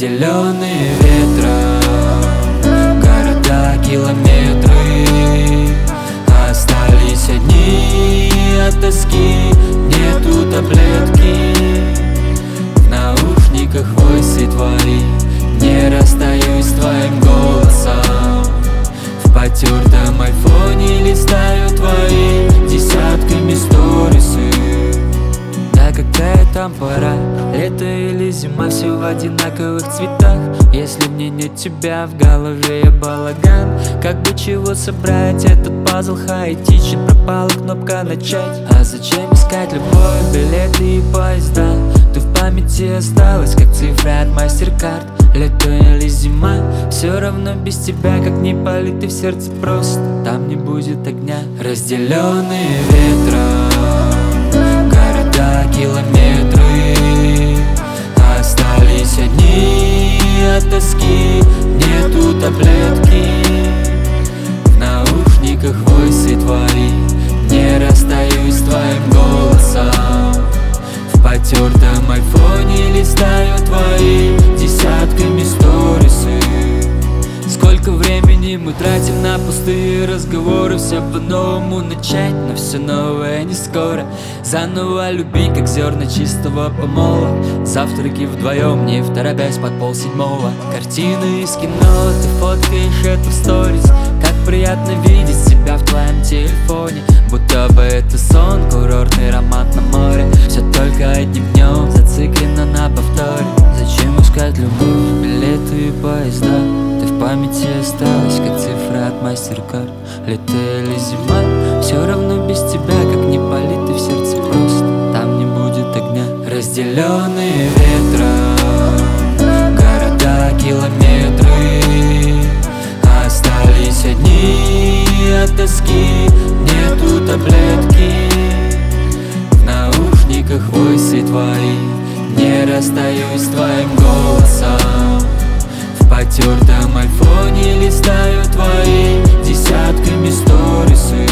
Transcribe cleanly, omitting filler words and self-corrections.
разделенные ветром, города, километры, остались одни от тоски, нету таблетки. В наушниках войсы твои, не расстаюсь с твоим голосом. В потертом айфоне листаю твои десятками сторисы. Да какая там пора, лето или зима, все в одинаковых цветах. Если мне нет тебя, в голове я балаган. Как бы чего собрать этот пазл хаотичен, пропала кнопка начать. А зачем искать любовь, билеты и поезда? Ты в памяти осталась, как цифра от MasterCard. Лето или зима, все равно без тебя, как не палит и в сердце просто там не будет огня. Разделенные ветром, города, километры, остались одни от тоски, нету таблетки. В наушниках войсы твои, не расстаюсь с твоим голосом. В потертом айфоне листаю твои десятками сторисы. Сколько времени мы тратим на пустые разговоры, все по-новому начать, но все новое не скоро. Заново любить, как зерна чистого помола. Завтраки вдвоем, не второпясь под 6:30. Картины из кино, ты фоткаешь это в сторис. Как приятно видеть себя в твоем телефоне, будто бы это сон, курортный роман на море. Все только одним днем, зациклено на повторе. Зачем искать любовь, билеты и поезда? Ты в памяти осталась, как цифра от MasterCard. Лето или зима, все равно без тебя, как не палит и в сердце просто там не будет огня. Разделенные ветром, города, километры, остались одни от тоски, нету таблетки. В наушниках войсы твои, не расстаюсь с твоим голосом. В потертом айфоне листаю твои десятками сторисы.